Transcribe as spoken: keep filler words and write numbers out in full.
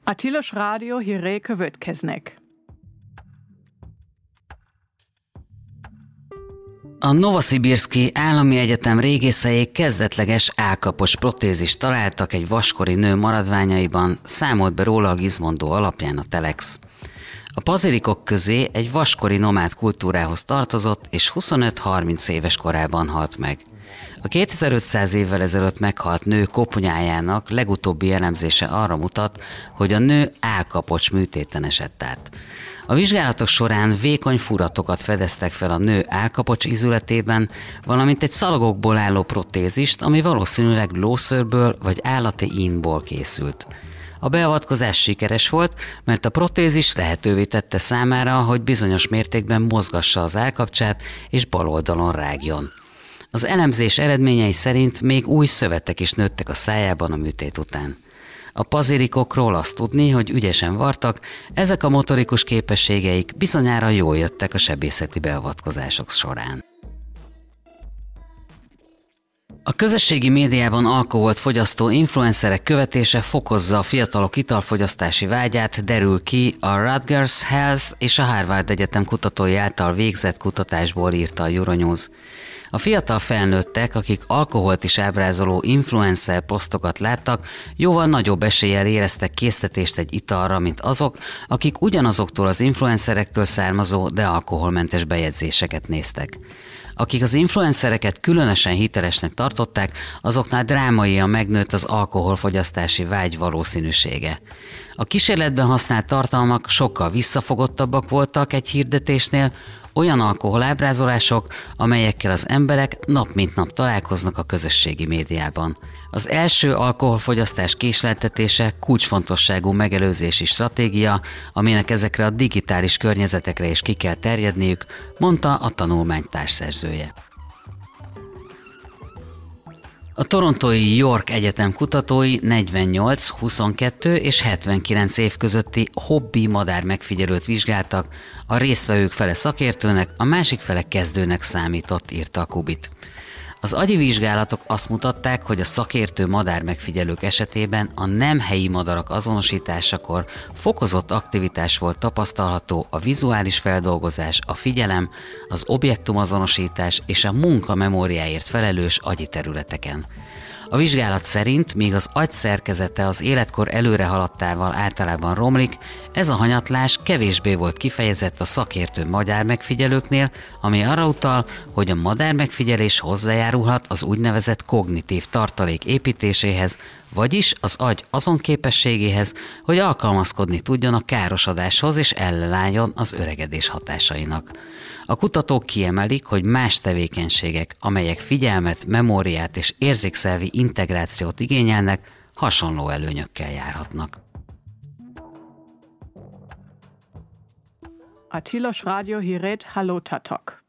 A Tilos Rádió hírei következnek. A Novosibirszki Állami Egyetem régészei kezdetleges állkapos protézist találtak egy vaskori nő maradványaiban, számolt be róla a Gizmondo alapján a Telex. A pazirikok közé egy vaskori nomád kultúrához tartozott, és huszonöt-harminc éves korában halt meg. A kétezer-ötszáz évvel ezelőtt meghalt nő koponyájának legutóbbi elemzése arra mutat, hogy a nő állkapocs műtéten esett át. A vizsgálatok során vékony furatokat fedeztek fel a nő állkapocs ízületében, valamint egy szalagokból álló protézist, ami valószínűleg lószőrből vagy állati ínból készült. A beavatkozás sikeres volt, mert a protézis lehetővé tette számára, hogy bizonyos mértékben mozgassa az állkapcsát és bal oldalon rágjon. Az elemzés eredményei szerint még új szövetek is nőttek a szájában a műtét után. A pazirikokról azt tudni, hogy ügyesen vartak, ezek a motorikus képességeik bizonyára jól jöttek a sebészeti beavatkozások során. A közösségi médiában alkoholt fogyasztó influencerek követése fokozza a fiatalok italfogyasztási vágyát, derül ki a Rutgers Health és a Harvard Egyetem kutatói által végzett kutatásból, írta a Euronews. A fiatal felnőttek, akik alkoholt is ábrázoló influencer posztokat láttak, jóval nagyobb eséllyel éreztek késztetést egy italra, mint azok, akik ugyanazoktól az influencerektől származó, de alkoholmentes bejegyzéseket néztek. Akik az influencereket különösen hitelesnek tartották, azoknál drámaian megnőtt az alkoholfogyasztási vágy valószínűsége. A kísérletben használt tartalmak sokkal visszafogottabbak voltak egy hirdetésnél, olyan alkoholábrázolások, amelyekkel az emberek nap mint nap találkoznak a közösségi médiában. Az első alkoholfogyasztás késleltetése kulcsfontosságú megelőzési stratégia, aminek ezekre a digitális környezetekre is ki kell terjedniük, mondta a tanulmány társszerzője. A torontói York Egyetem kutatói negyvennyolc, huszonkettő és hetvenkilenc év közötti hobbi madár megfigyelőt vizsgáltak, a résztvevők fele szakértőnek, a másik fele kezdőnek számított, írta a Kubit. Az agyi vizsgálatok azt mutatták, hogy a szakértő madár megfigyelők esetében a nem helyi madarak azonosításakor fokozott aktivitás volt tapasztalható a vizuális feldolgozás, a figyelem, az objektumazonosítás és a munka memóriáért felelős agyi területeken. A vizsgálat szerint, míg az agy szerkezete az életkor előre haladtával általában romlik, ez a hanyatlás kevésbé volt kifejezett a szakértő madár megfigyelőknél, ami arra utal, hogy a madár megfigyelés hozzájárulhat az úgynevezett kognitív tartalék építéséhez, vagyis az agy azon képességéhez, hogy alkalmazkodni tudjon a károsodáshoz és ellenálljon az öregedés hatásainak. A kutatók kiemelik, hogy más tevékenységek, amelyek figyelmet, memóriát és érzékszervi integrációt igényelnek, hasonló előnyökkel járhatnak. A Tilos Rádió hírét hallottatok.